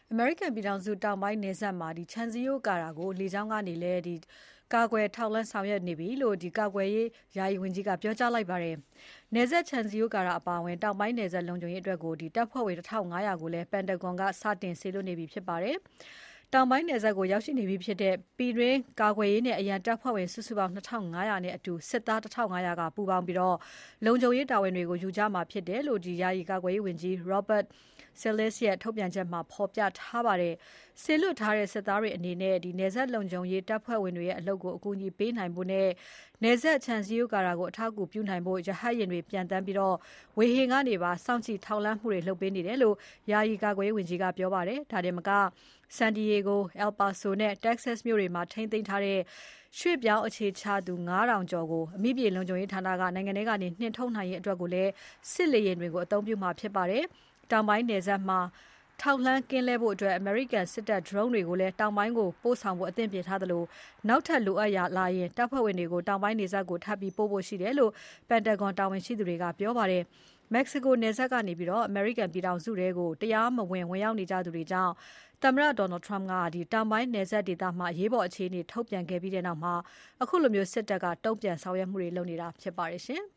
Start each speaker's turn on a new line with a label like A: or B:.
A: အမေရိကန်ပြည်ထောင်စုတောင်ပိုင်းနယ်စပ်မှာခြံစည်းရိုးကာတာကိုလေကြောင်းကနေလည်းကာကွယ်ထောက်လှမ်းဆောင်ရွက်နေပြီလို့ကာကွယ်ရေးယာယီဝန်ကြီးကပြောကြားလိုက်ပါတယ်။နယ်စပ်ခြံစည်းရိုးကာတာအပါအဝင်တောင်ပိုင်းနယ်စပ်လုံခြုံရေးအတွက်တပ်ဖွဲ့ဝင် 1,500 ကိုလည်းပန်တာဂွန်ကစတင်စေလွှတ်နေပြီဖြစ်ပါတယ်။တောင်ပိုင်းနယ်စပ်ကိုရောက်ရှိနေပြီဖြစ်တဲ့ပြည်တွင်းကာကွယ်ရေးနဲ့အရန်တပ်ဖွဲ့ဝင်စုစုပေါင်း 2,500 နဲ့အတူစစ်သား 1,500 ကပူးပေါင်းပြီးလုံခြုံရေးတာဝန်တွေကိုယူကြမှာဖြစ်တယ်လို့ယာယီကာကွယ်ရေးဝန်ကြီး Robert Salesses ရဲ့ထုတ်ပြန်ချက်မှာဖော်ပြထားပါတယ်။စေလွှတ်ထားတဲ့စစ်သားတွေအနေနဲ့နယ်စပ်လုံခြုံရေးတပ်ဖွဲ့ဝင်တွေရဲ့အလုပ်ကိုအကူအညီပေးနိုင်ဖို့နဲ့နယ်စပ်ခြံစည်းရိုးကာတာကိုအထောက်အကူပြုနိုင်ဖို့ရဟတ်ယာဉ်တွေပျံသန်းပြီးဝေဟင်ကနေပါစောင့်ကြည့်ထောက်လှမ်းမှုတွေလုပ်ပေးနေတယ်လို့ယာယီကာကွယ်ရေးဝန်ကြီးကပြောပါတယ်။ဒါတင်မက San Diego, El Paso နဲ့ Texas မြို့တွေမှာထိန်းသိမ်းထားတဲ့ရွှေ့ပြောင်းအခြေချသူ 5,000 ကျော်ကိုအမိမြေလုံခြုံရေးဌာနကနိုင်ငံထဲကနေနှင်ထုတ်နိုင်ရေးအတွက်ကိုလည်းစစ်လေယာဉ်တွေကိုအသုံးပြုမှာဖြစ်ပါတယ်။တောင်ပိုင်းနယ်စပ်မှာထောက်လှမ်းကင်းလှည့်ဖို့အမေရိကန်စစ်တပ် drone တွေကိုလည်းတောင်ပိုင်းကိုပို့ဆောင်ဖို့အသင့်ပြင်ထားသလိုနောက်ထပ်လိုအပ်လာရင်တပ်ဖွဲ့ဝင်တွေကိုတောင်ပိုင်းနယ်စပ်ကိုထပ်ပြီးပို့ဖို့ရှိတယ်လို့ပန်တာဂွန်တာဝန်ရှိသူတွေကပြောပါတယ်။ မက္ကဆီကိုနယ်စပ်ကနေအမေရိကန်ပြည်ထောင်စုထဲကိုတရားမဝင်ဝင်ရောက်နေကြသူတွေကြောင့်သမ္မတ Donald Trump ကတောင်ပိုင်းနယ်စပ်ဒေသမှာအရေးပေါ်အခြေအနေထုတ်ပြန်ခဲ့ပြီးနောက်ခုလိုစစ်တပ်ကတုံ့ပြန်ဆောင်ရွက်မှုတွေလုပ်နေတာဖြစ်ပါတယ်ရှင်။